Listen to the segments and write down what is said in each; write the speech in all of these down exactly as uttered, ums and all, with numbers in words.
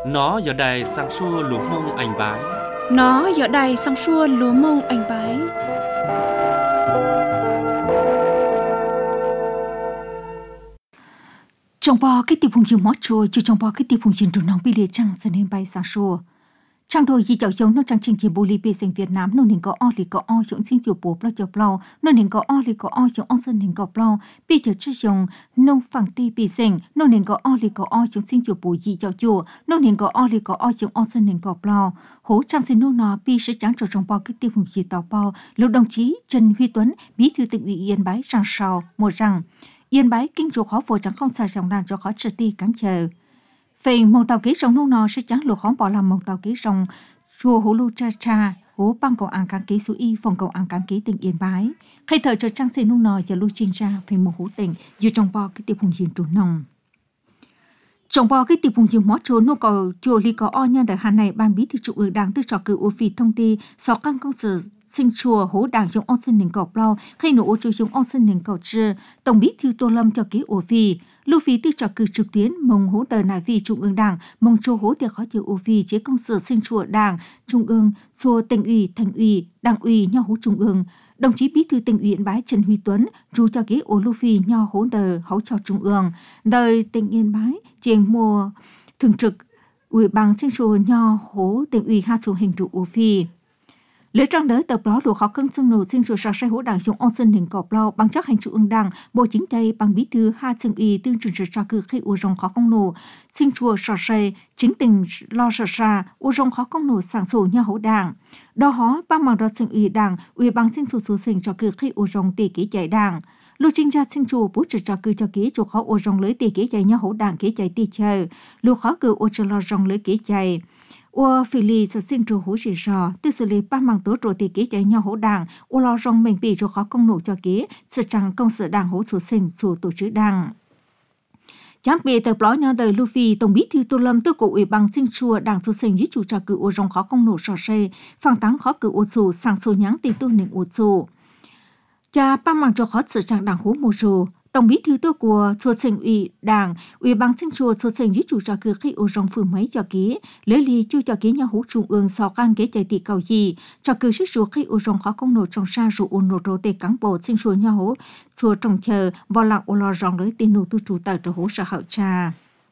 Nó giờ đài sang xua lúa mông anh bái. Nó giờ đài sang xua lúa mông anh bái. Trong bò cái tiệp hùng dương mót chua, chứ trong bò cái tiệp hùng dương đồ nóng bị liệt trăng sẽ nên bay sang xua. Trang đôi gì cháu giống nó trang trình chỉ bồ lì bê sinh Việt Nam nó nên có o lì có o giống sinh chủ bố bao giờ bao nó nên có o lì có o giống o dân nên có bao bây giờ chưa dùng nông phẳng ti bê sinh nó nên có o lì có o giống sinh chủ bố gì cháu chùa nó nên có o lì có o giống o dân nên có bao hố trang sinh nó nó bi sẽ trắng cho trong bao cái tiêu hùng gì tàu bao lúc đồng chí Trần Huy Tuấn bí thư tỉnh ủy Yên Bái rằng sao một rằng Yên Bái kinh chủ khó phổ chẳng không xài dòng đàn cho khó trừ ti cắn chờ về mong tàu kế sông nông nò sẽ chẳng lục khó bỏ làm mong tàu kế sông chùa hố lu cha cha hố băng cầu an cán kế số y phòng cầu an cán kế tỉnh Yên Bái khai thời cho trang xây nông nò và lu chinh cha về một hố tỉnh dù trong bò cái tiệp hùng diện trốn nòng trong bò cái tiệp hùng diện mót trốn nô cầu chùa ly có o nha tại hà này ban bí thư trung ương đảng tư trò cử ô phi thông ti sáu căn công sở sinh chùa hố đảng trong on sinh nền cầu bao khai nổ ô chui trong on sinh nền cầu trư tổng bí thư Tô Lâm cho ký ô phi lưu phí tư trò cử trực tuyến mong hỗ tờ nại vì trung ương đảng mong chùa hỗ tiệc khó chịu ô phi chế công sở sinh chùa đảng trung ương chùa tỉnh ủy thành ủy đảng ủy nho hỗ trung ương đồng chí bí thư tỉnh ủy Yên Bái Trần Huy Tuấn ru cho ký ô lưu phí nho hỗ tờ hỗ cho trung ương đời tỉnh Yên Bái trên mùa thường trực ủy ban sinh chùa nho hỗ tỉnh ủy hạ xuống hình trụ ô phi lễ trang đỡ tập đó lụa khó cưng xưng nổ sinh sửa sạc sai hỗ đảng trong on sân hình cọp lo bằng chắc hành trụ ương đảng bộ chính tây bằng bí thư hai xưng y tương truyền sửa sạc cử khi u rong khó công nổ sinh chùa sạc sai chính tình lo sạc sa u rong khó công nổ sảng sổ nhà hỗ đảng đo hó ba mảng đo xưng y đảng ủy ban sinh sửa số sinh cho cử khi u rong tỉ kế chạy đảng lưu trình ra sinh chùa bố trực cho cử cho kế chủ khó u rong lưới tỉ kế chạy nhà hỗ đảng kế chạy tỉ chờ lưu khó cử u cho lo rong lưới kế chạy ô phi lì sẽ sinh trù hỗ chỉ sò tư xử lý ba mang tố rồi thì kế chạy nhau hỗ đảng ô lo rong mình bị rồi khó công nổ cho kế sự chẳng công sự đảng hỗ số sinh số tổ chức đảng chẳng bị tập ló nhau đời Luffy tổng bí thư Tô Lâm tư cổ ủy ban sinh chùa đảng số sinh dưới chủ trà cử ô rong khó công nổ sò xe phẳng táng khó cử ô sù sang số nháng tiền tu nền ô sù cha ba mang cho khó sự chẳng đảng hỗ một sù tổng bí thư tôi của chùa sinh ủy đảng ủy ban sinh chùa chùa sinh dưới chủ trà cử khi ô rong phường mấy cho ký lấy lý chu cho ký nhà hỗ trung ương sau can kế chạy tỷ cầu gì cho cử sức chùa khi ô rong khó công nổ trong sa rụ ôn nổ rô tê cán bộ sinh chùa nhà hỗ chùa trồng chờ vào lặng ô lo rong lấy tin nô tu chủ tờ cho hỗ sợ hậu cha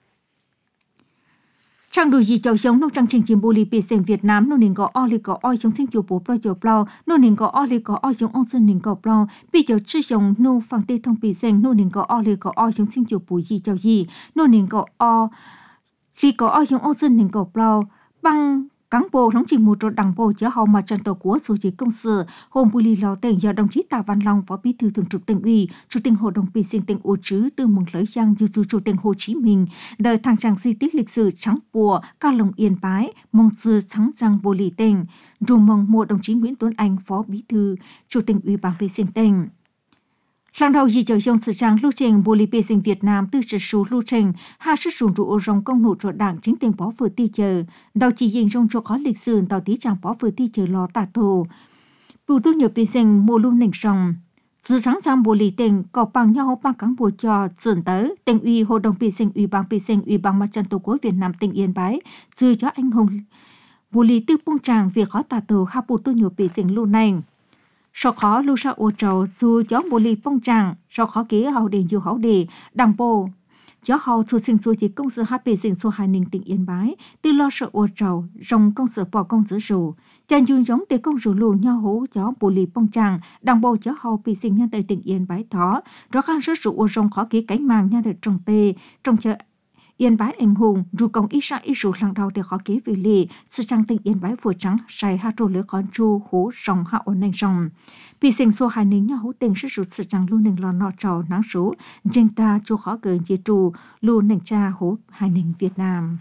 trang đùi gì cháu giống nông trang trình chiếm bồ lì bì sinh Việt Nam nô nên có o lì có oi giống sinh chủ bố pro dầu plau nô nên có o lì có oi giống on sinh nên có plau bị cháu chữ giống nô phẳng tê thông bì sinh nô nên có o lì có oi giống sinh chủ bố gì cháu gì nô nên có o lì có oi giống on sinh nên có plau bằng cán bộ thống trị một trong đảng bộ chế hậu mà trận tổ của số chỉ công sự hôm bùi lì lò tỉnh do đồng chí Tạ Văn Long phó bí thư thường trực tỉnh ủy chủ tịch hội đồng bì sinh tỉnh ô chứ từ mừng lưỡi giang như chủ tịch Hồ Chí Minh đời thang trang di tích lịch sử trắng bùa ca lồng Yên Bái mong sư trắng giang bồ lì tỉnh dù mong một đồng chí Nguyễn Tuấn Anh phó bí thư chủ tịch ủy ban bì sinh tỉnh lần đầu gì chờ trong sự trang lưu trình bồ lì bê sinh Việt Nam từ sự số lưu trình hai sự sụn trụ rong công nổ cho đảng chính tiền bỏ vừa ti chờ đầu chỉ dành trong cho khó lịch sử tàu tí trang bỏ vừa ti chờ lo tả thù bù tu nhiều bê sinh mô lưu nền sông sự sáng trang bồ lì tỉnh có bằng nhau bằng cán bộ cho dần tới tỉnh ủy hội đồng bê sinh ủy ban bê sinh ủy ban mặt trận tổ quốc Việt Nam tỉnh Yên Bái dư cho anh hùng bồ lì tư bông tràng việc khó tả thù hai bù tu nhiều bê sinh lưu này sau khó lưu sa ô trầu dù gió bồ lì bông tràng sau khó kế hậu đền dù hậu đề đảng bộ gió hậu dù sinh số chỉ công sự hát bề sinh số hai ninh tỉnh Yên Bái từ lo sợ ô trầu rồng công sự bỏ công sự rủ chàng dùn giống để công rủ lù nhau hố gió bồ lì bông tràng đảng bộ gió hậu bề sinh nhân tại tỉnh Yên Bái thó rõ khăn sức rủ ô rồng khó kế cánh màng nhân tại trồng tê trong chợ Yên Bái anh hùng dù công ít sang ít rủ lăng đầu thì khó kế về lì sự trang tỉnh Yên Bái vừa trắng sai hát trô lưỡi con chu hố rồng hạ ổn nành rồng bị sinh số hai ninh nhau hố tình sức rụt sự trang luôn nành lò nọ trầu nắng số trên ta chu khó cờ dì trù luôn nành cha hố hai ninh Việt Nam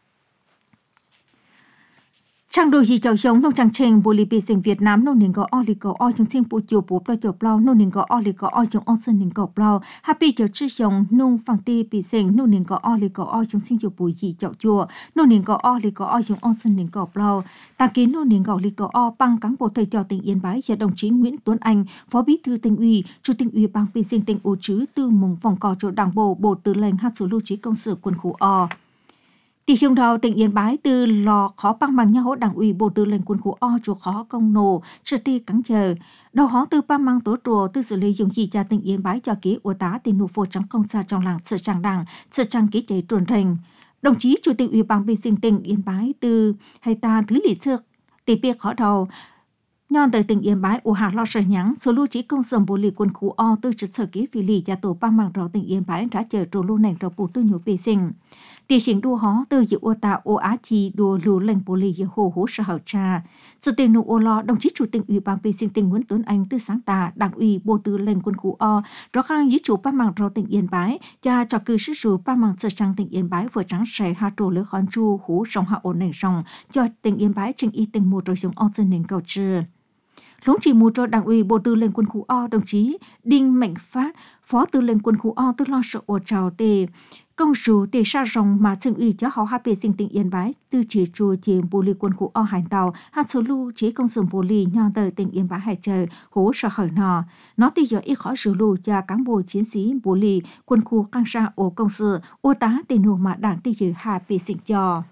trang đôi gì cháu giống nông trang trình bồ lì bì sinh Việt Nam nông nên có o lì có oi trong thiên bộ chiều bố pro chiều plau nông nên có o lì có oi trong on sinh nên có plau happy cháu chữ giống nông phẳng ti bì sinh nông nên có o lì có oi trong sinh chiều bồ gì cháu chùa nông nên có o lì có oi trong on sinh nên có plau ta kiến nông nên có lì có o bằng cán bộ thầy trò tỉnh Yên Bái và đồng chí Nguyễn Tuấn Anh phó bí thư tỉnh ủy chủ tịch ủy ban bì sinh tỉnh ô chứ từ mùng phòng cò chỗ đảng bộ bộ tư lệnh hát số lưu trí công sự quân khu o Tỷ chung đầu tỉnh Yên Bái từ lò khó băng bằng nhau đảng ủy bộ tư lệnh quân khu O chùa khó công nổ sự ti cắn chờ đầu họ từ băng mang tổ trùa từ xử lý dùng chỉ cha tỉnh Yên Bái cho ký ủa tá tiền nụ phổ trắng công xa trong làng sự trang đảng sự trang ký chế truồn rành đồng chí chủ tịch ủy ban bê sinh tỉnh Yên Bái từ hay ta thứ lý xưa tỷ biệt khó đầu nhon tới tỉnh Yên Bái ủa hạ lo sợ nhắn số lưu trí công sầm bộ lì quân khu O từ trực sở ký phi lì gia tổ băng mang rõ tỉnh Yên Bái đã chờ trồ lưu nành rõ bù tư nhủ bê sinh tỷ chính đua hó từ dự ô tạ ô á chi đua lù lệnh bồ lì dự hồ hố sở hậu trà. Sự tiền nụ ô lo đồng chí chủ tịch ủy ban bê sinh tỉnh Nguyễn Tuấn Anh từ sáng tà đảng ủy bộ tư lệnh quân khu O rõ khang dưới chủ ba mạng rau tỉnh Yên Bái cha cho cư sức chủ ba mạng sở trang tỉnh Yên Bái vừa trắng sẻ hạ trổ lưỡi khón chu hú sông hạ ổn nền rồng cho tỉnh Yên Bái trình y tỉnh một rồi dùng on dân nền cầu trừ. Lũng chỉ mù cho đảng ủy bộ tư lệnh quân khu O đồng chí Đinh Mạnh Phát phó tư lệnh quân khu O tức lo sợ ổ trào tề công số tề sa rồng mà xưng ủy cho họ hát bề sinh tỉnh Yên Bái từ chỉ chùa chế bộ lì quân khu O hành tàu hát số lưu chế công sưởng bộ lì nhon tờ tỉnh Yên Bái hải trời hố sợ khởi nọ nó thì giờ ít khó sử lưu cho cán bộ chiến sĩ bộ lì quân khu căng sa ổ công sự ô tá tề nụ mà đảng tề dự hát bề sinh cho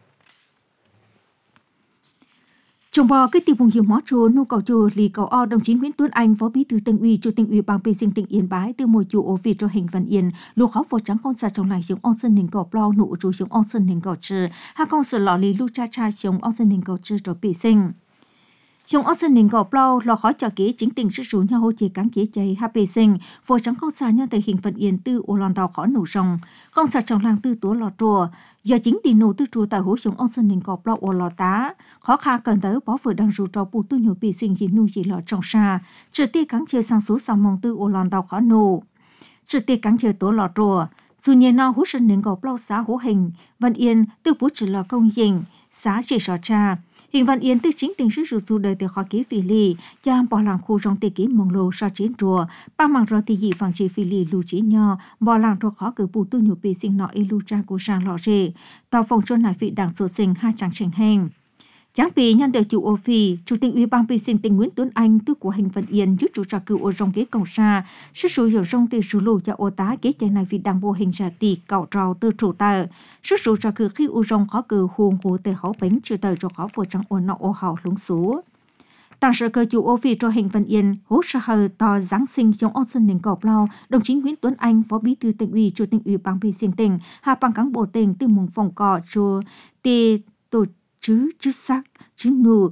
trong bò cái tiêu vùng nhiều mó chùa nô cầu chùa lì cầu O đồng chí Nguyễn Tuấn Anh phó bí thư tỉnh ủy chủ tịch ủy ban bê sinh tỉnh Yên Bái từ mùa chùa ổ vị cho hình Văn Yên lúa khó phổ trắng con xa trong làng giống on sơn nền cầu plau nụ chủ giống on sơn nền cầu trừ hai con sờ lọ lì lu cha cha giống on sơn nền cầu trừ cho bê sinh trong on sơn nền cầu plau lò khó cho kế chính tình sự số nhau hỗ trợ cán kế chạy hai bê sinh phổ trắng con xa nhân tại hình Văn Yên từ ổ lòn tàu khó nụ rồng con xa trong làng từ tố lò trùa giờ chính tỷ nụ tư trù tại hố sống on sơn nền cọp lo ổ lò tá khó khăn cần tới bỏ vừa đang rủ trò bù tu nhổ bị sinh gì nu gì lọ trong xa trực tiếp cắn chơi sang số sang mong tư ổ lòn tàu khó nụ trực tiếp cắn chơi tố lò trùa dù nhiên no hố sơn nền cọp lo xã hố hình Văn Yên tư bút chỉ lò công dình xã chỉ sò cha hình Văn Yên tư chính tình sự rủ đời từ khó ký phi lì cha bỏ làng khu trong tê ký mong lô sa chiến trùa ba mạng rồi thì dị phẳng chỉ phi lì lù chỉ nho bỏ làng rồi khó cử bù tu nhổ bị sinh nọ y lu cha của sang lọ rề tàu phòng chôn lại vị đảng số sinh hai chẳng trình hành Giáng bị nhân đời chủ ô phi, chủ tịch ủy ban bê sinh tỉnh Nguyễn Tuấn Anh tư của hình Văn Yên giúp chủ trà cựu ô rong ghế cầu xa, sức sử dụng rong từ sử lù cho ô tá ghế chạy này vì đảng bộ hình giả tỷ cạo trào từ chủ tờ, sức sử trà cựu khi ô rong khó cựu huồng hồ tề hảo bánh trừ tờ cho khó vừa trắng ô nọ ô hảo lúng số. Tàng sở cơ chủ ô phi cho hình Văn Yên hỗ trợ hờ tò Giáng sinh trong on sân nền cọp lao, đồng chí Nguyễn Tuấn Anh phó bí thư tỉnh ủy chủ tịch ủy ban bê sinh tỉnh, hạ bằng cán bộ tỉnh từ mùng phòng cọ chùa tê tổ chứ chứ sắc chứ nụ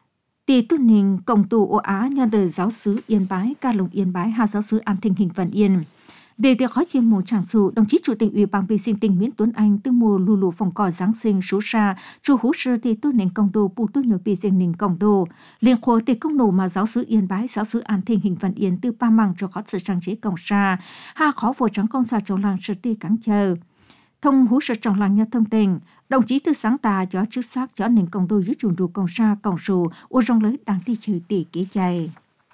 tỷ tuân hình cộng tù ô Á nhà đời giáo sứ Yên Bái ca lồng Yên Bái hà giáo sứ An Thịnh hình Văn Yên để tiệc khói chiêm mồ tràng sự đồng chí chủ tịch ủy ban bê sinh tỉnh Nguyễn Tuấn Anh từ mùa lù lù phòng cỏ Giáng sinh số xa chủ hú sư tỷ tuân hình cộng tù bù tuân nhờ bê sinh hình cộng tù liên khối tỷ công nổ mà giáo sứ Yên Bái giáo sứ An Thịnh hình Văn Yên từ ba măng cho có sự sáng chế cộng xa hà khó vô trắng con xa trong làng sự tỷ cắn chờ thông hú sự trong làng nhà thông tình đồng chí từ sáng tà cho chức xác cho nền công tù dưới chuồng rù cộng xa cộng sù ô rong lấy đáng tỷ trừ tỷ kế chạy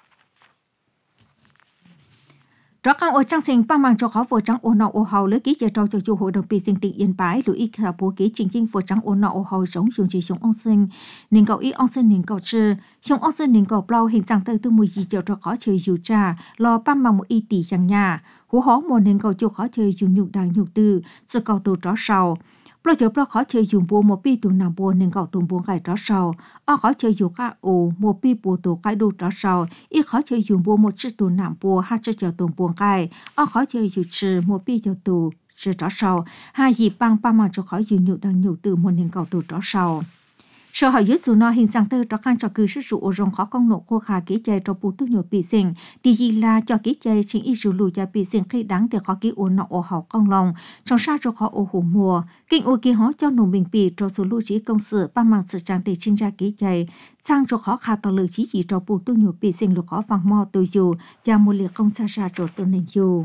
rõ càng ô trang sinh ba mang cho khó vô trắng ô nọ ô hầu lấy ký giờ trao cho chủ hội đồng bê sinh tỉnh Yên Bái lưu ý khả bố ký chính chính vô trắng ô nọ ô hầu giống dùng chỉ sống on sinh nên cậu ý on sinh nên cậu chư sống on sinh nên cậu bao hình dạng tới từ mùi gì giờ cho khó chơi dù trà lo ba mang một y tỷ chẳng nhà hú hó một nên cậu chủ khó chơi dùng nhục đàng nhục tư sự cậu tù tró sầu bao giờ bao khó chơi dùng bùa một pi tù nằm bùa nên cậu tù bùa gai tró sầu ở khó chơi dùng cá ổ một pi bùa tù gai đu tró sầu ít khó chơi dùng bùa một chiếc tù nằm bùa hai chiếc chờ tù bùa gai ở khó chơi dùng trừ một pi chờ tù trừ tró sầu hai dì băng ba mang cho khỏi dùng nhục đằng nhục từ một nên cậu tù tró sầu sở hỏi dưới dù nó hình dạng tơ cho khăn cho cư sức dụ ô rong khó công nộ cô khá ký chơi cho bù tu nhột bị sinh thì gì là cho ký chơi chính ý dù lùi cho bị sinh khi đáng thì khó ký ô nọ ô hảo công lòng trong xa cho khó ô hổ mùa kinh ô ký hó cho nổ mình bị cho số lưu trí công sự ba mạng sự trang để trinh ra ký chơi sang cho khó khá tỏ lời chí chỉ cho bù tu nhột bị sinh lục khó vàng mò tôi dù và một liệt công xa xa cho tôi nên dù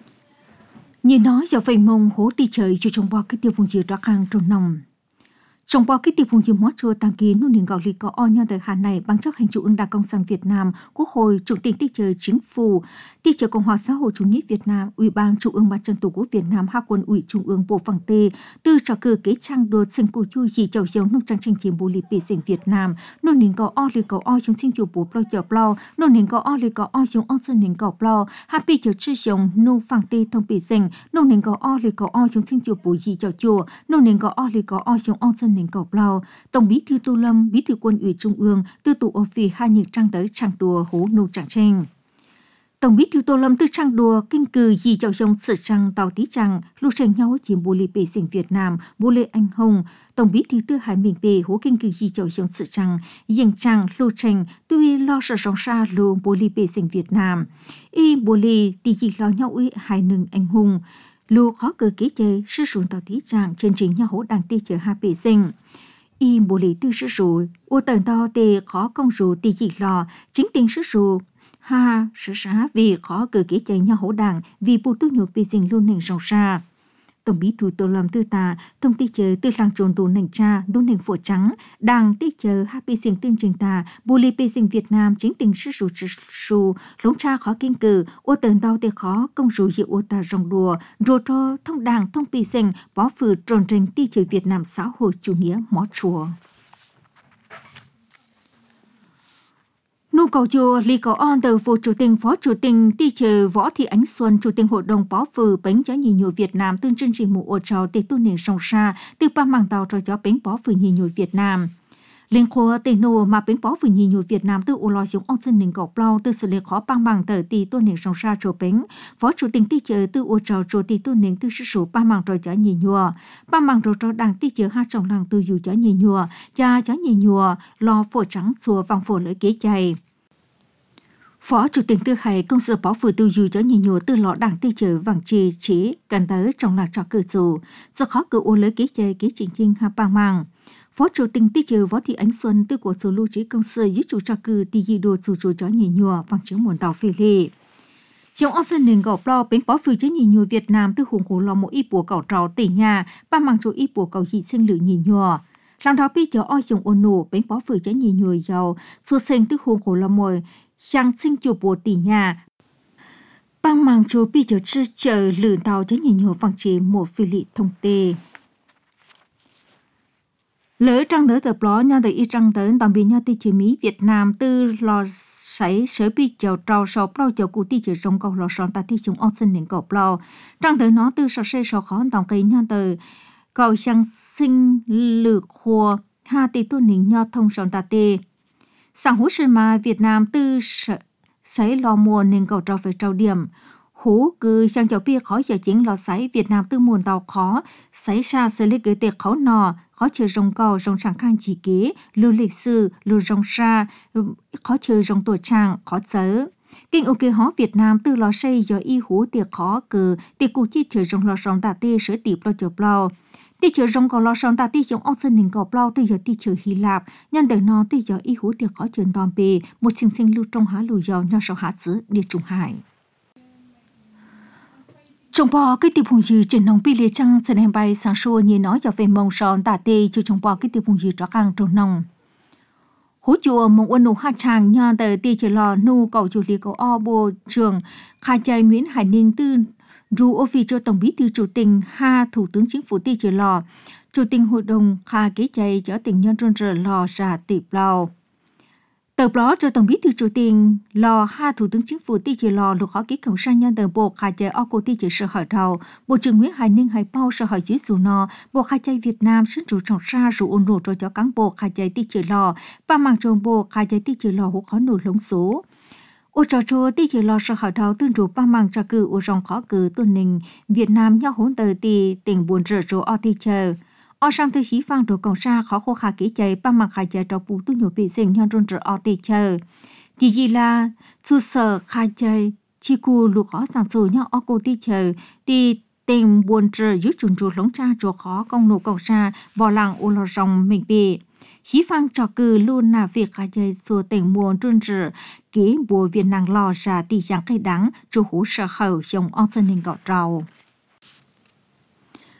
như nói giờ phình mông hố ti trời cho trong bao cái tiêu vùng dừa ra khang trong nòng Trong bao cái tiệp hùng dìm hóa chùa tăng ký nụ nền gạo lý có o nhau tới Hà này bằng chấp hành trung ương Đảng Cộng sản Việt Nam, Quốc hội, Chủ tịch tiết trời chính phủ, tiết trời Cộng hòa xã hội chủ nghĩa Việt Nam, Ủy ban Trung ương Mặt trận Tổ quốc Việt Nam, Hạ quân Ủy Trung ương Bộ Phẳng Tê, từ trò cử kế trang đột sinh cụ chui gì chầu dấu nông trang trình chiếm bố lý bề sinh Việt Nam, nụ nền gạo o lý có o chúng sinh chủ bố blo dở blo, nụ nền gạo o lý có o chúng on dân nền gạo blo, happy chầu chư dòng nụ Phẳng Tê thông bề sinh, nụ nền gạo o lý có o chúng sinh chủ bố gì chầu chùa, nụ nền gạo o lý có o chúng on dân nền gạo blo. Tổng bí thư Tô Lâm, bí thư Quân ủy Trung ương, tư tụ ở vì hai nhị trang tới trang đùa hố nô trạng tranh. Tổng bí thư Tô Lâm tư trang đùa kinh cử gì chào dòng sự trang tàu tí trang, lưu tranh nhau chiếm bố lì bề sinh Việt Nam, bố lê anh hùng. Tổng bí thư tư hải mình bề hố kinh cử gì chào dòng sự trang, dành trang lưu tranh tuy lo sợ rong xa lưu bố lì bề sinh Việt Nam. Y bố lì thì gì lo nhau ý hai nâng anh hùng. Lưu khó cờ kế chế, sư sụn tàu tí trang trên trình nhau hố đảng tê chờ hạ bề sinh. Y bố lý tư sư rủ, ô tần to tê khó công rủ tì dị lò, chính tình sư rủ. Ha, sư xá vì khó cử kế chạy nhau hỗ đảng vì bố tư nhộp bề dình luôn nền rộng xa. Tổng bí thư Tô Lâm tư tà, thông tí chờ tư làng trồn tù nền cha, đô nền phổ trắng, đảng tí chờ hạ bề dình tương trình tà, bố lý bề dình Việt Nam chính tình sư rủ sư rủ, lống cha khó kinh cử, ô tần to tê khó công rủ dị ô tà rong đùa, rô trô thông đảng thông bề dình, bó phử trồn trình tí chờ Việt Nam xã hội chủ nghĩa mó chùa. Nụ cầu chùa Lý Cầu On từ Phụ Chủ tịch Phó Chủ tịch Ti Trừ Võ Thị Ánh Xuân, Chủ tịch Hội đồng Bó Phừ Bánh Chó Nhì Nhùi Việt Nam tương chương trình mụ ô trào tê tu nền sông xa từ ba mảng tàu cho chó bánh bó phừ nhì nhùi Việt Nam. Liên khóa tê nô mà bánh bó phừ nhì nhùi Việt Nam từ ô lò xuống ông dân nền gọc blau từ xử lý khó băng bằng tờ tì tu nền sông xa trò bánh. Phó Chủ tịch Ti Trừ từ ô trào trò tì tu nền từ sử số ba mảng trò chó nhì nhùa. Ba mảng trò trò đảng Ti Trừ hai trọng làng từ dù chó nhì nhùa, cha chó nhì nhùa, lò phổ trắng xùa vàng phổ lưỡi kế chày. Phó Chủ tịch Tư Khải công sở bảo phử tư dù cho nhìn nhùa tư lọ đảng tê chờ vàng trì chế gần tới trong lạc trò cử dù, do khó cử ô lưới kế chơi kế chỉnh chinh hạ bang mang. Phó Chủ tịch Tê Trừ Võ Thị Ánh Xuân tư của số lưu trí công sở giúp chủ trò cử tì dị đồ dù dù cho nhìn nhùa vàng chứng muôn tàu phê lệ. Trong ốc dân nền gọc lo bánh bó phử chế nhìn nhùa Việt Nam tư hùng khổ lo một ít bùa cảo trào tỉ nhà, ba mang chỗ ít bùa cảo dị sinh lự nhìn nhùa. Làm đó bây giờ oi chồng ôn nổ bánh bó phử chế nhìn nhùa giàu, số sinh tư hùng khổ lo mồi, sang sinh chủ bộ tỷ nhà. Bang mang chú bị chờ chư chờ lửa tàu cho nhìn nhổ vàng chế một phi lị thông tê. Lỡ trăng tới tập ló nhau tới y trăng tới tạm biệt nhau tì chế Mỹ Việt Nam tư lò sấy sở bị chờ trao sọ bao chờ cụ tì chế rong cầu lò sòn ta tì chúng ốc dân nền cầu bao. Trăng tới nó tư sọ xe sọ khó tòng cây nhau tới cầu sang sinh lửa khô ha tì tu nền nhau thông sòn ta tê. Sáng hú sơn mà Việt Nam tư sấy lò mùa nên cầu trao về trao điểm. Hú cứ sang cháu bia khó giờ chính lò sấy Việt Nam tư muôn tàu khó. Sấy xa sẽ lấy gửi tiệc khó nò. Khó chờ rồng cầu rồng sáng khang chỉ kế. Lưu lịch sử, lưu rồng xa. Khó chờ rồng tuổi trang, khó chớ. Kinh ok hóa Việt Nam tư lò xây do y hú tiệc khó cử. Tiệc cụ chi chờ rồng lò rồng tà tê sửa tiệp lo chợp lo. Tì chờ rong có lo xong ta tì chống ốc dân nền gọc lau tì giờ tì chờ Hy Lạp, nhân đời nó tì giờ y hú tiệc khó trường tòm bề, một sinh sinh lưu trong há lùi dầu nhau sau há xứ địa trung hải. Trong bò cái tiệp hùng dư trên nông bì lìa trăng sẽ đem bay sáng xua như nói cho về mông son tà tê cho trong bò cái tiệp hùng dư trọ càng trong nông. Hú chùa mông ôn nụ hạ tràng nhân đời tì chờ lò nụ cầu chủ lý cầu o bồ trường, khai chạy Nguyễn Hải Ninh tư dù ô vì cho Tổng bí thư Chủ tịch ha Thủ tướng Chính phủ Ti Trừ Lò, Chủ tịch Hội đồng Kha kế chạy cho tỉnh nhân dân trở lò ra tiệp lò. Tờ đó cho Tổng bí thư Chủ tịch Lò ha Thủ tướng Chính phủ Ti Trừ Lò lục khó ký khổng sang nhân tờ bộ Kha chạy ô cô Ti Trừ sở hỏi đầu, Bộ trưởng Nguyễn Hải Ninh hay bao sở hỏi dưới dù nò, Bộ Kha chạy Việt Nam sức chủ trọng ra rủ ôn rủ cho cán bộ Kha chạy Ti Trừ Lò, ba mạng trồng bộ Kha chạy Ti Trừ Lò hữu khó nổ lống số. Ô trò chùa tì chỉ lo sợ hỏi tháo tương rủ ba màng trả cử ô rong khó cử tuần nình Việt Nam nhau hỗn tờ tì tỉnh buồn rửa rô o tì chờ. Ô sang tư xí phang rô cổng xa khó khô khả kỹ chạy ba màng khai chạy trò bù tu nhổ bị dình nhau rôn rửa o tì chờ. Thì gì là chú sở khai chạy chi cù lụ khó sản sử nhau o cô tì chờ tì tỉnh buồn rửa dưới chuồn rô lống cha rô khó công nụ cổng xa vào làng ô lò rong mình bị. Xí phang trò cử luôn là việc khai chạy xua tỉnh muôn rôn rửa ký bùa viên nàng lò ra tỷ dạng cây đắng chú hú sở khẩu dòng ong dân hình gọt rào.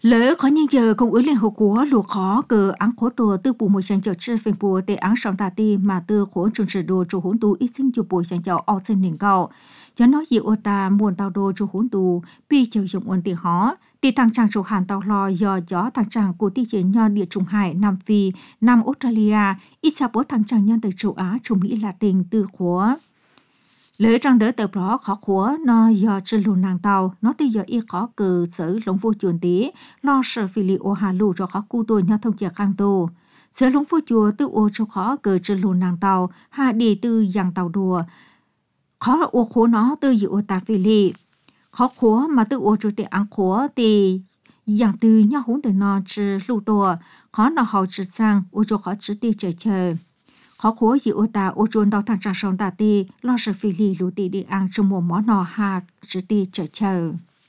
lỡ khó nhân giờ công ước liên hợp quốc lụa khó cờ áng khổ tổ tư bù một sáng chào chư phèn bùa để áng sòng tà ti mà tư khổ trùng sử đồ chủ hỗn tù ít sinh chụp bùi sáng chào ở trên nền cao cho nó dịu ô ta muôn tàu đồ chủ hỗn tù bi chịu dùng ổn tiền hó thì thằng chàng chủ hàn tàu lò do gió thằng chàng của tỷ chế nho địa trung hải Nam Phi Nam Australia ít sao bố thằng chàng nhân từ châu Á châu Mỹ Latin tư khổ lỡ trang đỡ tờ đó khó khổ nó do chân lùn nàng tàu nó tới giờ y khó cử sở lũng vô chuồn tí lo sợ phi li ô hà lù cho khó cu tôi nhau thông chè khang tô sở lũng vô chùa tư ô cho khó cử chân lùn nàng tàu hà đi tư giang tàu đùa khó là ô khổ nó tư dự ô ta phi li khó khổ mà tư ô cho tiệm ăn khổ thì giang tư nhau hốn từ nó chứ lù tô khó nó hậu chứ sang ô cho khó chứ ti chờ chờ khó khổ gì ô ta ô chuồn tàu thằng trang sông ta ti lo sợ phi li lũ ti đi ăn trong mùa mỏ nọ hà chứ ti chờ chờ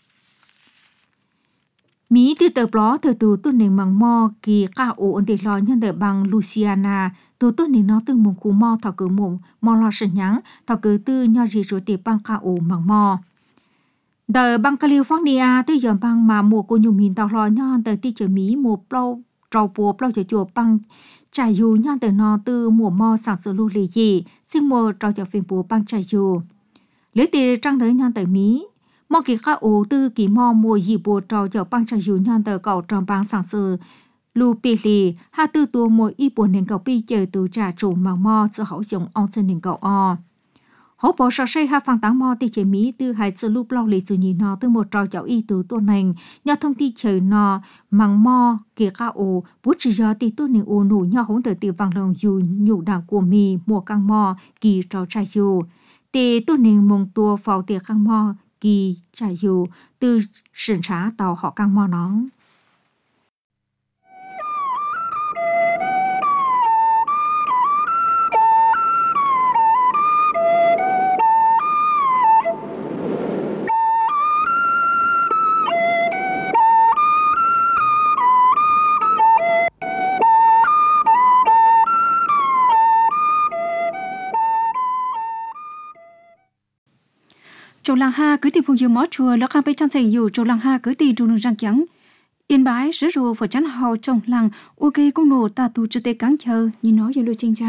Mỹ từ tờ blog từ từ tuần nền bằng mò kỳ ca ổ ổn định lo nhân đời bằng Louisiana từ tuần nền nó từ mùng cú mò thảo cử mùng mò lo sần nhắng thảo cử từ nhau gì rồi tiệp bằng ca ổ bằng mò đời bằng California từ giờ bằng mà mùa cô nhung miền tàu lo nhau đời ti chờ Mỹ mùa plau trâu bùa plau chờ chùa bằng trải dù nhau từ nó từ mùa mò sản xuất lưu lì gì xin mùa trâu chờ phim bùa bằng trải dù lấy tiền trang tới nhau từ Mỹ mò kỳ ca ổ từ kỳ mò mùa gì bùa trâu chờ bằng trải dù nhau từ cầu trong bằng sản xuất lưu pì lì hai từ tua mùa y bùa nền cầu pi chờ từ trả chủ mà mò giữa hậu dùng ông trên nền cầu o hậu bỏ sợi dây hai phẳng táng mò thì chế Mỹ từ hai sự lưu plau lì sự nhìn nó từ một trâu cháu y từ tuần này nhà thông tin trời nó măng mò kỳ ca ổ bút chỉ giờ thì tuần này ổ nụ nhau hỗn từ từ vàng lồng dù nhụ đảng của mì mùa căng mò kỳ trâu trai dù thì tuần này mong tua phao tiệc căng mò kỳ trai dù từ sườn trá tàu họ căng mò nó Châu Lăng Ha cứ tìm phùng dương mót chùa lo cam pe trang xây dù Châu Lăng Ha cứ tìm trung răng trắng Yên Bái rứa rùa phở chắn hào trong lăng ok công nổ ta tu chưa tê cắn chờ như nói về lưu trinh cha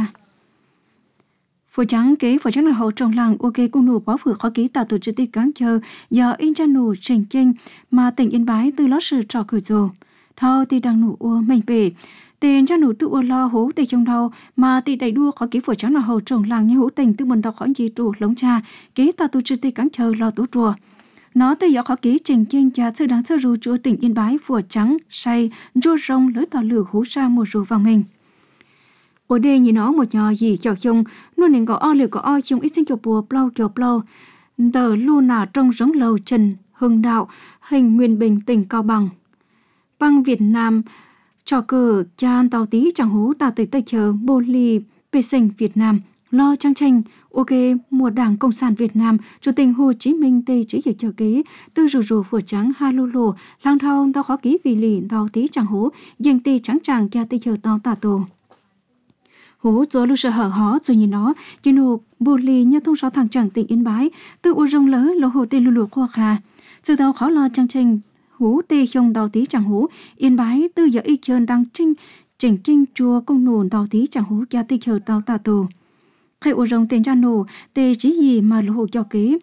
phở trắng kế phở trắng là hào trong lăng ok công nổ báo phở khó ký ta tu chưa tê cắn chờ giờ in cha nổ trình chênh mà tỉnh Yên Bái từ lót sự trò cười rồ thao thì đang nổ ua mình bể tiền cha nụ tự ua lo hố tề trong đầu mà tì đầy đua khó ký phở trắng là hậu trồng làng như hữu tình tư mình đọc khỏi gì trụ lống cha ký ta tu chưa tê cắn chờ lo tú chùa nó từ gió khó ký trình trên cha sư đáng sơ ru chúa tỉnh Yên Bái phở trắng say rô rong lưới tàu lửa hú sa mùa ru vàng mình ở đây nhìn nó một nhỏ gì chào chung luôn nên có o liều có o chung ít sinh chụp bùa plau chụp plau tờ luôn nà trong giống lầu trần hưng đạo hình nguyên bình tỉnh Cao Bằng băng Việt Nam trò cờ chan tàu tí chẳng hú ta tới tây chờ bô ly bê sinh Việt Nam lo trang tranh ok mùa đảng Cộng sản Việt Nam chủ tịch Hồ Chí Minh tây chữ hiểu cho kế tư rù rù phở trắng ha lô lô lang thao tao khó ký vì lì tàu tí chẳng hú dành tê trắng tràng cha tây chờ tao tà tổ hú rồi lưu sợ hở hó rồi nhìn nó như nụ bô ly như thông sáu thằng chẳng tỉnh Yên Bái tư u rong lỡ lô hồ tê lù lù khoa khà sự tao khó lo trang tranh hú tê không đào tí chẳng hú Yên Bái tư giờ y chơn đang trinh chỉnh chinh chùa công nồn đào tí chẳng hú cha tê chờ tao tà tổ khai ô rồng tên Jano tê chỉ gì mà lô hồ cho kế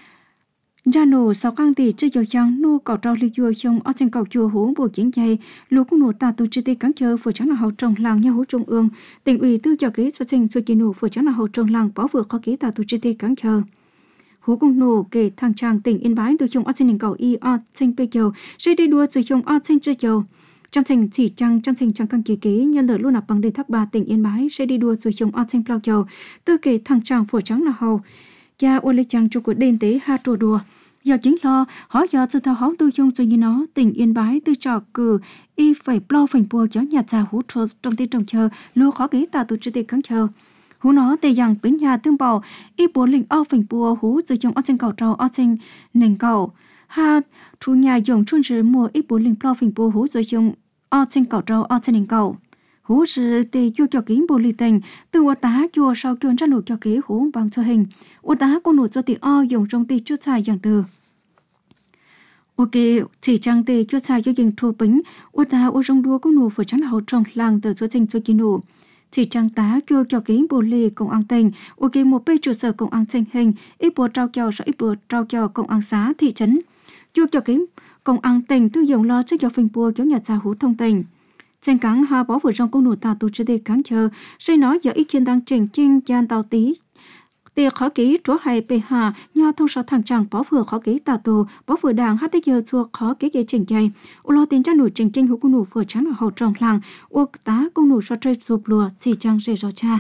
Jano sau căng tì chưa cho chăng nô cỏ trao lưu chùa trong ở trên cầu chùa hú bộ chiến chay lô công nồn tà tổ chưa tê cắn chờ phở trắng là hậu trồng làng nhà hú trung ương tỉnh ủy tư cho kế cho sinh cho kỳ nô phở trắng là hậu trồng làng bỏ vừa khó kế tà tổ chưa tê cắn chờ hú công nô kể thằng chàng tỉnh Yên Bái được trong ở trên cầu y ở trên bê châu sẽ đi đua sử dụng ở trên chơi châu trong thành chỉ trăng trong thành trăng căng kế kế nhân đời luôn là bằng đề thác ba tỉnh Yên Bái sẽ đi đua sử dụng ở trên plau châu tư kể thằng chàng phổ trắng là hầu cha ô lê chàng chủ của đền tế ha trùa đùa do chính lo hỏi do sự thao hóng tư dung sự như nó tỉnh Yên Bái tư trò cử y phải plau phành bùa chó nhà già hú trô trong tên trồng chờ lưu khó kế tà tổ chức tê căng chờ hú nó tê rằng bên nhà tương bảo y bố linh ao phành bùa hú sử dụng ở trên cầu trâu ở trên nền cầu ha chủ nhà dùng chuyên sử mua y bố linh plau phành bùa hú sử dụng ở trên cầu trâu ở trên nền cầu hú sử tê chua cho kín bồ lì tình từ ô tá chua sau chuyên ra nụ cho kế hú bằng cho hình ô tá con nụ cho tì o dùng trong tì chút xài dạng từ ok chỉ chẳng để cho sai cho dừng thua bính ô ta ô rong đua có nụ vừa chắn hậu trong làng từ chỗ trình cho kỳ nụ chỉ chẳng tá cho cho cái bồ lì công an tình ok một bê trụ sở công an tình hình ít bùa trao cho rồi ít bùa trao cho công an xã thị trấn cho cho cái công an tình tư dụng lo trước cho phình bùa cho nhà xã hữu thông tình trên cảng hà bỏ vừa trong công nụ ta tu chưa để cán chờ xây nói giờ ý kiến đang trình chiên gian tàu tí tiệc khó ký chúa hay bề hà nhà thông số thằng chàng bỏ vừa khó ký tà tù bỏ vừa đảng hát giờ chùa khó ký gây trình dày u lo tiền cha nổi trình trình hữu công nụ vừa chán ở hậu trong làng u tá công nụ so chơi sụp lùa xì trang rề rõ cha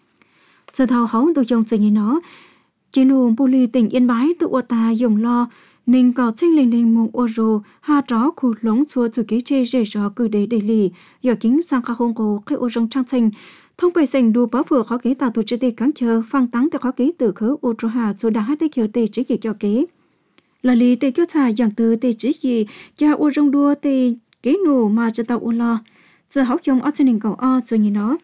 giờ thầu hóng tôi dùng sự như nó chỉ nụ bù lì tỉnh Yên Bái tự u ta dùng lo ninh có tranh linh linh mùng ô rô hà tró khu lống chùa chủ ký chê rề rõ cử đế đề lì giờ kính sang khá hông cổ khai ô rong trang thành thông bày sành đua bảo vừa khó kế tạo tổ chức tê cán chờ phang táng từ khó kế từ khớ ô trô hà số đã hát tê chờ tê chỉ gì cho kế là lý tê kiêu thả dạng từ tê chỉ gì cha ô rong đua tê kế nổ mà cho tàu ô lo giờ học dòng ở trên đỉnh cầu o rồi nhìn nó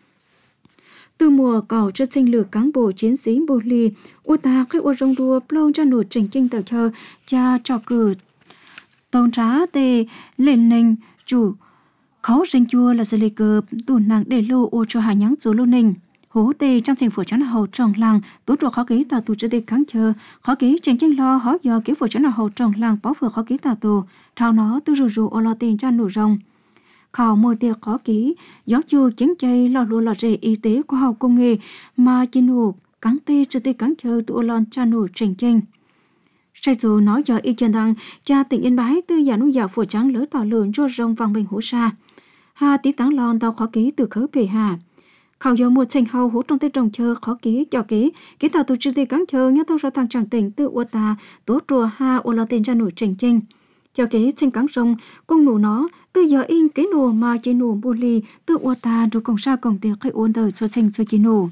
từ mùa cầu cho sinh lược cán bộ chiến sĩ bồ lì ô ta khách ô rong đua plau cho nổ trình kinh tờ chờ cha cho cử tôn trá tê lên nền chủ khó rình chua là sự lì cờ tù nặng để lô ô cho hà nhắn số lô ninh hố tê trong thành phố chắn hậu tròn làng tố trò khó ký tà tù cho tê cán chờ khó ký trình chân lo khó do kiểu phố chắn hậu tròn làng bỏ vừa khó ký tà tù thao nó tư rù rù ô lo tiền cha nổ rồng khảo môi tiệc khó ký gió chua chiến chay lo lúa lò rễ y tế khoa học công nghệ mà chi nụ cán tê cho tê cán chờ tụ ô lon cha nổ trình chân sai dù nói do y chân rằng cha tỉnh Yên Bái tư giả nuôi dạo phố trắng lỡ tỏ lường cho rồng vàng bình hổ sa hà tí táng lon tao khó ký từ khớ về hà khảo giờ một trình hầu hỗ trong tê trồng chờ khó ký cho ký ký tàu tổ chức tê cán chờ nhớ tao ra thằng chẳng tỉnh tự ô ta tố trùa hà ô lo tên cha nổi trình chân cho ký trình cán rồng công nụ nó từ giờ in cái nụ mà chỉ nụ bù lì tự ô ta rồi còn xa còn tiệc khai ôn đời cho trình cho chỉ nụ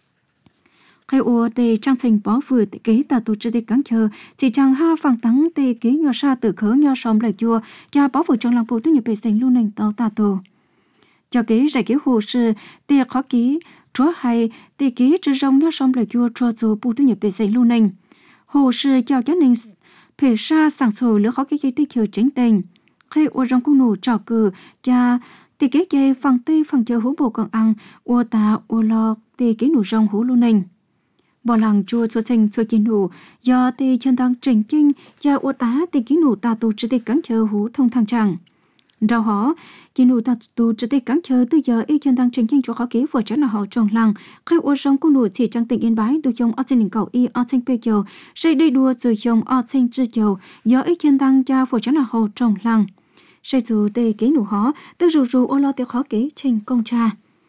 khai ô tê trang trình bỏ vừa tê ký tàu tổ chức tê cán chờ chỉ chẳng ha phẳng tắng tê ký nhỏ xa từ khớ nhỏ xóm lại chua cha bỏ vừa trong làng bộ tu nhập bề sinh luôn nền tàu ta tù cho ký giải ký hồ sơ tê khó ký chúa hay tê ký trên rong nhỏ xóm lại chua cho dù bộ tu nhập bề sinh luôn nền hồ sơ cho cho nên phê sa sẵn sổ lứa khó ký ký tê chờ chính tình khai ô rong cung nụ trò cử cha tê ký dây phẳng tê phẳng chờ hú bộ còn ăn ô ta ô lo tê ký nụ rong hú luôn nền bỏ làng chua cho trình cho kiến nụ do tê chân tăng trình kinh cha ô tá tê ký nụ ta tu chứ tê cắn chờ hú thông thang chẳng rau hó kiến nụ ta tu chứ tê cắn chờ từ giờ y chân tăng trình kinh cho khó ký vừa chắn là họ trồng làng khai ô rong cung nụ chỉ trang tỉnh Yên Bái được dòng ở trên đỉnh cầu y ở trên bê dầu xây đây đua rồi dòng ở trên chư dầu do y chân tăng cha vừa chắn là họ trồng làng xây dù tê ký nụ hó từ rù rù ô lo tê khó ký trình công cha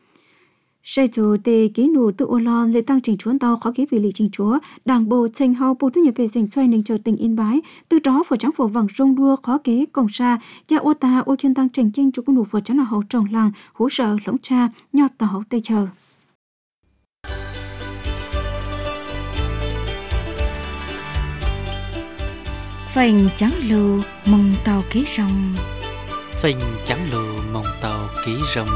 sai dù tê ký nụ tự ô lo lệ tăng trình chúa tàu khó ký vì lý trình chúa đảng bộ trình hậu bộ thu nhập về dành xoay nền chờ tỉnh Yên Bái từ đó phổ trắng phổ vàng rong đua khó ký cổng xa gia ô ta ô chân tăng trình tranh cho cung nụ phổ trắng là hậu trồng làng hỗ trợ lỗng cha nhọt tàu tây chờ phành trắng lù mong tàu ký rong phình trắng lù mong tàu ký rồng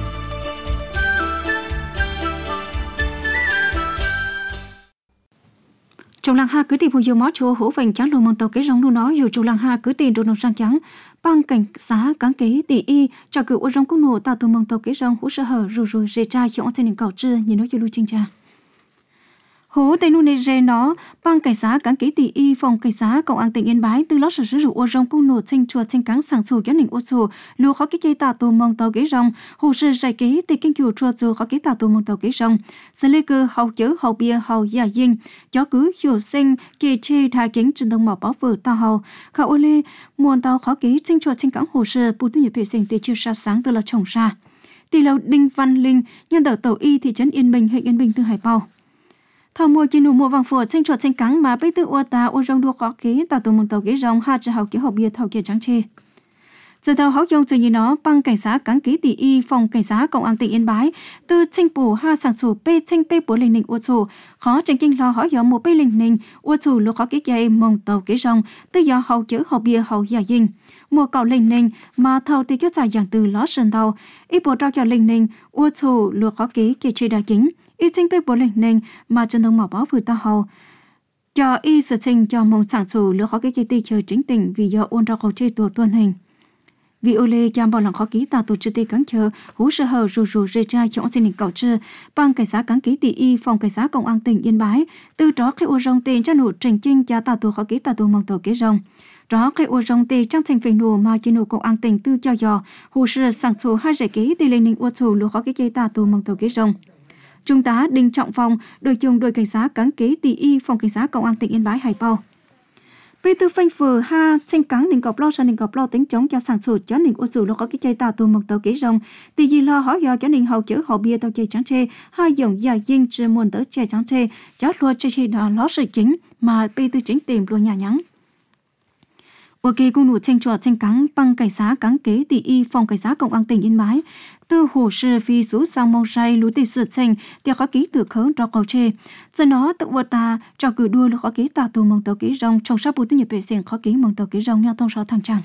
trong làng ha cứ tìm phù du mó chùa hổ vành trắng lùa mong tàu cái rong nu nó dù trong làng ha cứ tìm đồ nông sang trắng băng cảnh xá cán kế tỷ y cho cựu ô rong cung nổ tạo từ mong tàu cái rong hú sơ hở rù rù rề trai chọn trên đỉnh cầu trưa nhìn nó như lưu chinh cha hố tây nu nê rê nó băng cảnh xá cán kế tỷ y phòng cảnh xá công an tỉnh Yên Bái từ lót sử dụng ô rong cung nổ tranh chùa tranh cán sảng sù cho nỉnh ô sù lùa khó cái cây tạo từ mong tàu cái rong hồ sơ giải kế tỷ kinh chùa chùa chùa khó cái tạo từ mong tàu cái rong xử lý cơ hậu chớ hậu bia hậu giả dinh chó cứ hiểu sinh kê chê thà kính trên đồng mỏ bảo vợ tàu hậu khảo ô lê muôn tàu khó ký tranh chùa tranh cán hồ sơ bù tu nhập vệ sinh tỷ chưa sa sáng từ là trồng ra tỷ lầu Đinh Văn Linh nhân tàu tàu y thị trấn Yên Bình huyện Yên Bình từ Hải Bao thầu mua chỉ nụ mua vàng phở tranh chuột tranh cắn mà bây tự ô ta ô rong đua khó ký tạo từ một tàu ký rong ha cho hậu kiểu hậu bia thầu kia trắng chê giờ tàu hậu dòng từ như nó băng cảnh sát cán ký tỷ y phòng cảnh sát công an tỉnh Yên Bái từ tranh bù ha sản sủ p tranh p của linh ninh ô sủ khó tranh kinh lo hỏi dòng một p linh ninh ô sủ lô khó ký dây mong tàu ký rong từ giờ hậu kiểu hậu bia hậu giả dinh mua cầu linh ninh mà thầu thì kết dài dạng từ ló sơn tàu ít bộ trao cho linh ninh ô sủ lô khó ký kia chơi đa kính ít sinh bê bố linh ninh mà chân thông mỏ báo vừa ta hầu cho y sự trình cho mong sản xuất lứa khó cái kỳ tì chờ chính tỉnh vì do ôn ra khẩu chế tổ tuần hình. Vì ô lê chăm bảo lòng khó ký tạo tổ chức tì cắn chờ hú sơ hờ rù rù rê trai trong xin hình cầu trừ bằng cảnh sát cắn ký tì y phòng cảnh sát công an tỉnh Yên Bái từ đó khi ô rong tiền cho nụ trình chinh cho tạo tổ khó ký tạo tổ mong tổ kế rong. Đó khi ô rong tì trong thành phần nụ mà chỉ nụ công an tỉnh tư cho dò hú sơ sản xuất hai giải ký tì lên ninh ô thủ lứa khó ký tạo tổ mong tổ kế rong. Trung tá Đinh Trọng Phong, đội trưởng đội cảnh sát cán kế tỷ y phòng cảnh sát công an tỉnh Yên Bái Hải Bao. Vì từ phanh phừ ha tranh cắn đình cọp lo sang đình cọp lo tính chống cho sản xuất cho đình ô sử lo có cái chơi tàu tù một tàu kế rồng tỷ gì lo hỏi do cho đình hậu chữ hậu bia tàu chơi trắng chê hai dòng dài dinh chưa muốn tới chơi trắng chê cho lo chơi chơi đó lo sự chính mà bị từ chính tìm luôn nhà nhắn. Ok cung nụ tranh trò tranh cắn bằng cảnh sát cán kế tỷ y phòng cảnh sát công an tỉnh Yên Bái từ hồ sơ phi số sang mong say lúa tỷ sự tranh thì khó ký từ khớn cho cầu chê do nó tự vượt ta cho cử đua khó ký tà tù mong tàu ký rong trong sắp bút nhập vệ sinh khó ký mong tàu ký rong nhau thông số thằng trang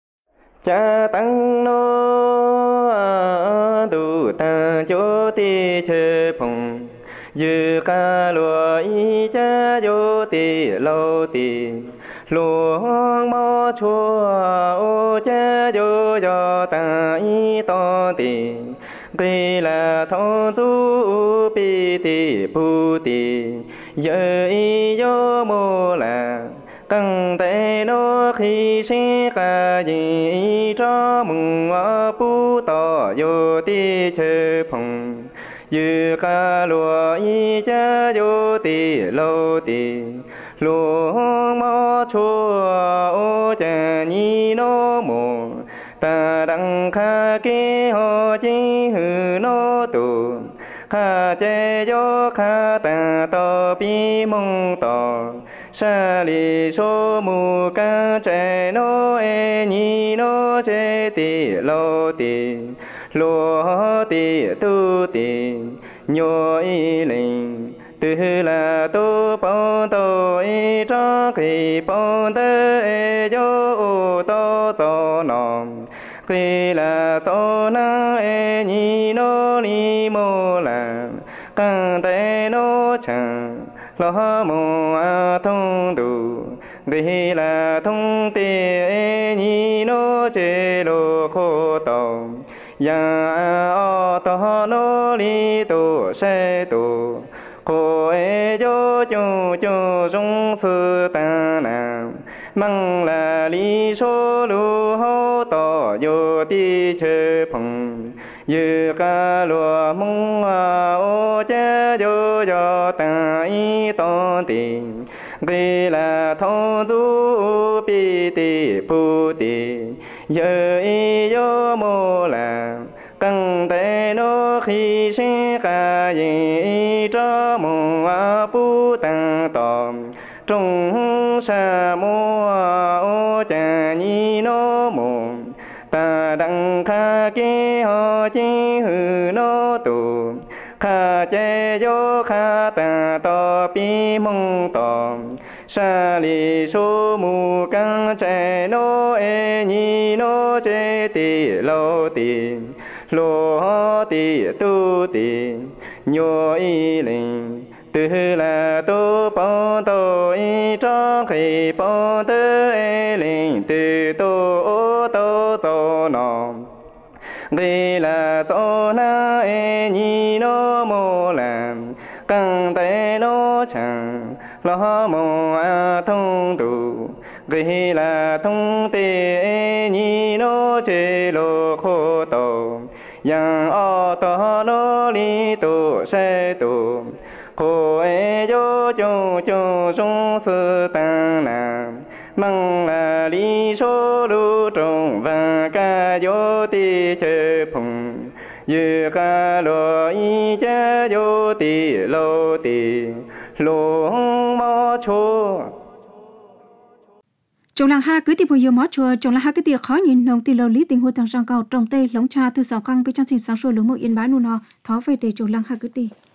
cha tăng nô tu ta cho ti chê phong dư ca lúa y cha yo ti lâu ti lúa mò chua ô cha yo yo ta y to ti cây là thọ du pi ti pu ti giờ y yo mô là căng tay nó khi sẽ cả gì cho mừng ở pu tỏ yo ti chê phong dư ca lúa y cha yo ti lâu ti lúa mò chua ô cha nhi nó mồ ta đăng kha kế ho chi hư nó tù kha che yo kha ta to pi mong to sa li so mu ca che no e nhi no che ti lo ti lo ti tu ti nyo y linh từ là tu bao tô y cho kỳ bao tê e yo to cho nom kỳ là cho na e nhi no li mô la căng tay no chẳng lo mô a thông đủ kỳ là thông ti e nhi no che lo khô tàu ya o to no li tu se tu cô e yo chu chu rong sư ta nam măng là li số lu hô to yo ti chê phong dư ca lúa mong a ô cha yo yo ta y to ti kỳ là thọ du pi ti pu ti giờ y yo mô là căng tay nó khi sẽ cả gì cho mùa a pu tăng tòm trong sa mô ô cha nhi nó mồ ta đăng kha kế ho chi hư nó tù kha che yo kha ta to pi mong tòm sa li số mu căng che nó e nhi nó che ti lâu ti lô ti tu ti nyo y linh từ là tu bao tô y cho khi bao tơ e linh từ tu ô tô cho nom đây là cho na e nhi nó mô làm căng tay nó chẳng lo mô a thông đủ đây là thông tê e nhi nó chê lô khô tổ yang o to no li tu se tu cô e yo chu chu rong sư ta nam măng là li số lu trong và ca yo ti chê phong dư ca lo y cha yo ti lo ti lo mò chua Trong làng ha cứ tìm hiểu mó chùa trong làng ha cứ tiệc khó nhìn nông tì lâu lý tình huống thằng răng cầu trong tây lống cha từ sáu khăng bên trong sinh sáng sôi lống mộ Yên Bái nụ nọ thó về tề trong làng ha cứ tì